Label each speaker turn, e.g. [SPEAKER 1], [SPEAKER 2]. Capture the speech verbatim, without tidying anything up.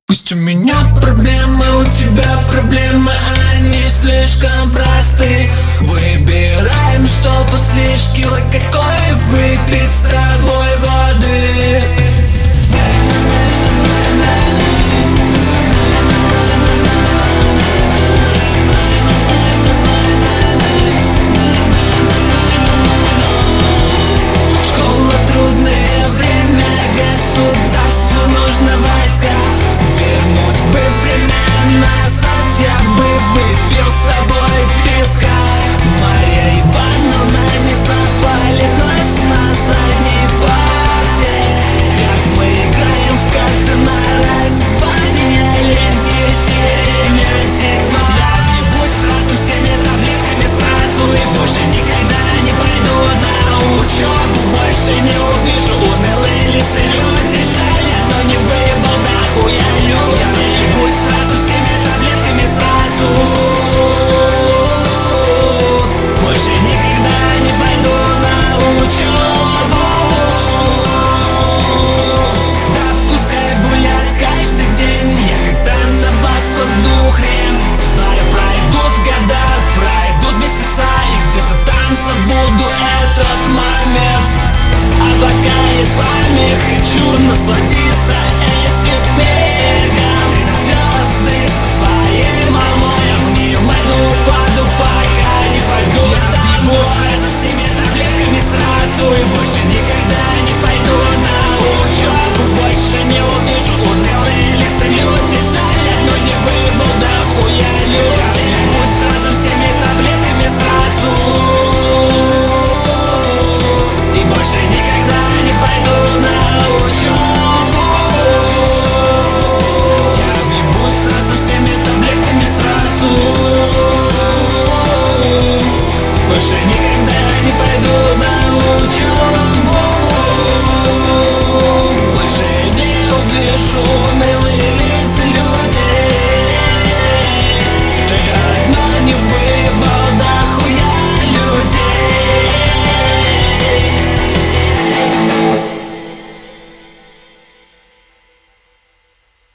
[SPEAKER 1] Пусть у меня проблемы, у тебя проблемы, они слишком просты. Выбираем, что после шкилы какой выпить с тобой воды. Школа — трудное время, государству нужно войска. Вернуть бы время назад, я бы выпил с тобой пивка. Марья Ивановна не запалит нас на задней парте, как мы играем в карты на раздевание, ленты семятива. Я объебусь сразу всеми таблетками сразу и больше никогда не пойду на учебу. Больше не увижу унылые лица, люди шалят, но не выебал дохуя люди. Я объебусь сразу всеми таблетками сразу, больше никогда не пойду на учебу. Да пускай булят каждый день, я когда на вас кладу хрен. Знаю, пройдут года, пройдут месяца, и где-то там забуду этот момент. А пока я с вами хочу насладиться этим бегом. Ты на звезды со своей малой, я в нее пойду, паду, пока не пойду. Я объебу сразу всеми таблетками сразу и больше никогда не пойду на учебу. Больше не увижу унылые лица, люди жалят, но не выебал дохуя люди. Я объебу сразу всеми таблетками сразу и больше никогда не пойду на учебу. Я объебусь сразу всеми таблетками сразу, больше никогда не пойду на учебу. Больше не увижу